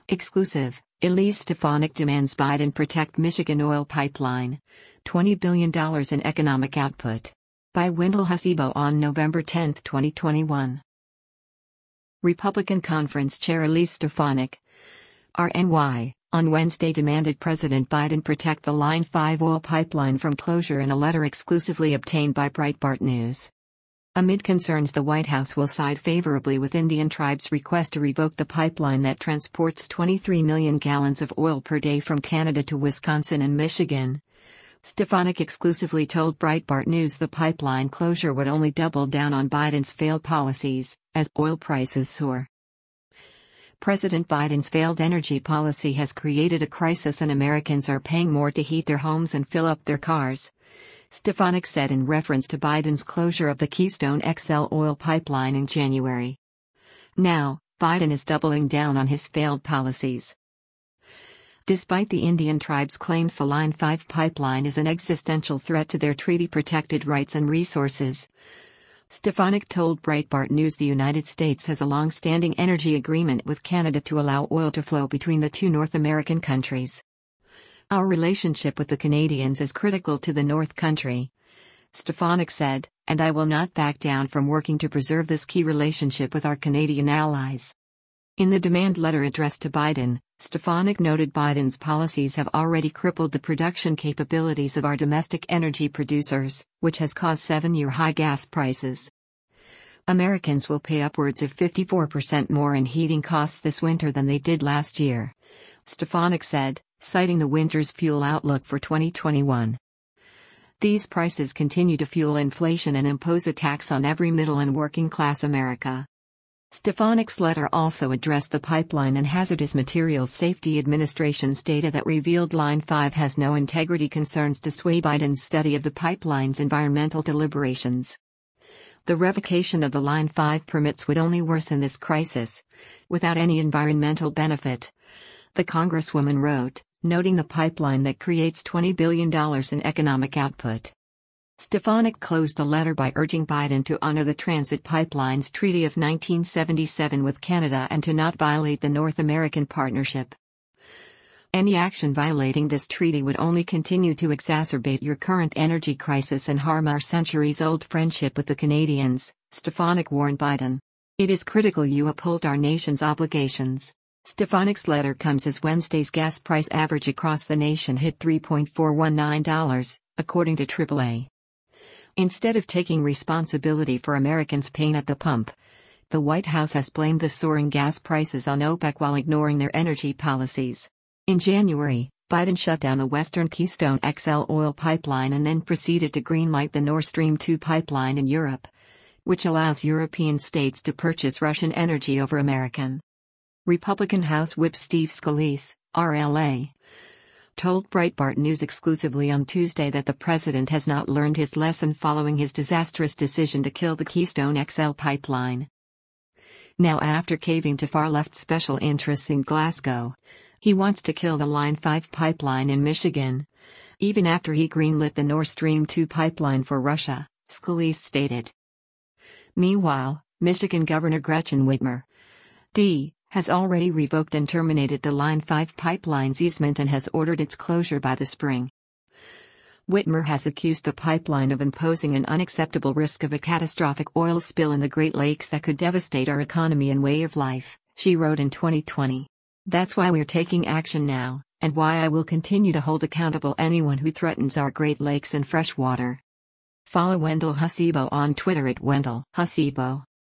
Exclusive, Elise Stefanik demands Biden protect Michigan oil pipeline. $20 billion in economic output. By Wendell Hasibo on November 10, 2021. Republican Conference Chair Elise Stefanik, RNY, on Wednesday demanded President Biden protect the Line 5 oil pipeline from closure in a letter exclusively obtained by Breitbart News. Amid concerns the White House will side favorably with Indian tribes' request to revoke the pipeline that transports 23 million gallons of oil per day from Canada to Wisconsin and Michigan, Stefanik exclusively told Breitbart News the pipeline closure would only double down on Biden's failed policies, as oil prices soar. President Biden's failed energy policy has created a crisis and Americans are paying more to heat their homes and fill up their cars, Stefanik said in reference to Biden's closure of the Keystone XL oil pipeline in January. Now, Biden is doubling down on his failed policies. Despite the Indian tribes' claims the Line 5 pipeline is an existential threat to their treaty-protected rights and resources, Stefanik told Breitbart News the United States has a long-standing energy agreement with Canada to allow oil to flow between the two North American countries. Our relationship with the Canadians is critical to the North Country, Stefanik said, and I will not back down from working to preserve this key relationship with our Canadian allies. In the demand letter addressed to Biden, Stefanik noted Biden's policies have already crippled the production capabilities of our domestic energy producers, which has caused 7-year high gas prices. Americans will pay upwards of 54% more in heating costs this winter than they did last year, Stefanik said, citing the winter's fuel outlook for 2021. These prices continue to fuel inflation and impose a tax on every middle and working class America. Stefanik's letter also addressed the Pipeline and Hazardous Materials Safety Administration's data that revealed Line 5 has no integrity concerns to sway Biden's study of the pipeline's environmental deliberations. The revocation of the Line 5 permits would only worsen this crisis, without any environmental benefit, the Congresswoman wrote, noting the pipeline that creates $20 billion in economic output. Stefanik closed the letter by urging Biden to honor the Transit Pipelines Treaty of 1977 with Canada and to not violate the North American Partnership. Any action violating this treaty would only continue to exacerbate your current energy crisis and harm our centuries-old friendship with the Canadians, Stefanik warned Biden. It is critical you uphold our nation's obligations. Stefanik's letter comes as Wednesday's gas price average across the nation hit $3.419, according to AAA. Instead of taking responsibility for Americans' pain at the pump, the White House has blamed the soaring gas prices on OPEC while ignoring their energy policies. In January, Biden shut down the Western Keystone XL oil pipeline and then proceeded to greenlight the Nord Stream 2 pipeline in Europe, which allows European states to purchase Russian energy over American. Republican House Whip Steve Scalise, RLA, told Breitbart News exclusively on Tuesday that the president has not learned his lesson following his disastrous decision to kill the Keystone XL pipeline. Now, after caving to far-left special interests in Glasgow, he wants to kill the Line 5 pipeline in Michigan, even after he greenlit the Nord Stream 2 pipeline for Russia, Scalise stated. Meanwhile, Michigan Governor Gretchen Whitmer, D., has already revoked and terminated the Line 5 pipeline's easement and has ordered its closure by the spring. Whitmer has accused the pipeline of imposing an unacceptable risk of a catastrophic oil spill in the Great Lakes that could devastate our economy and way of life, she wrote in 2020. That's why we're taking action now, and why I will continue to hold accountable anyone who threatens our Great Lakes and fresh water. Follow Wendell Hasibo on Twitter @WendellHasibo.